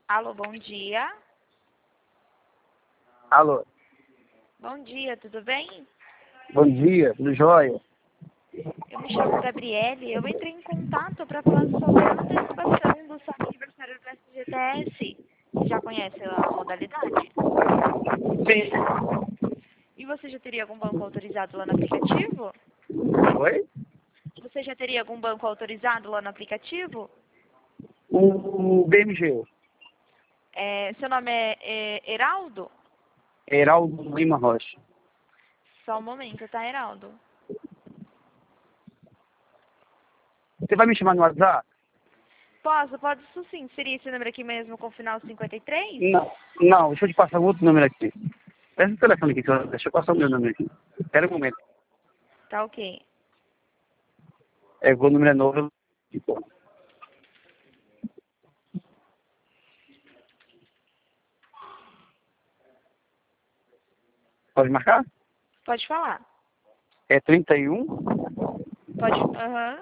Alô, bom dia. Alô, Bom dia, tudo bem? bom dia, tudo jóia? Eu me chamo Gabriele. Eu entrei em contato para falar sobre a antecipação do seu aniversário do FGTS. Você já conhece a modalidade? Sim. E você já teria algum banco autorizado lá no aplicativo? Oi? Você já teria algum banco autorizado lá no aplicativo? O BMG, Seu nome é Heraldo? Heraldo Lima Rocha. Só um momento, tá, Heraldo? Você vai me chamar no WhatsApp? Pode isso sim. Seria esse número aqui mesmo com o final 53? Não, deixa eu te passar outro número aqui. Presta o telefone aqui, deixa eu passar o meu número aqui. Espera um momento. Tá ok. O número é novo. Pode marcar? Pode falar. É 31 Pode. Aham.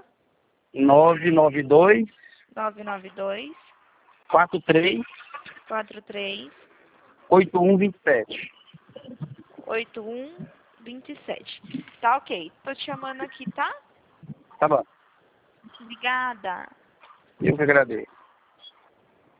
992 992 43 43 8127. 8127. Tá ok. Tô te chamando aqui, tá? Tá bom. Obrigada. Eu que agradeço.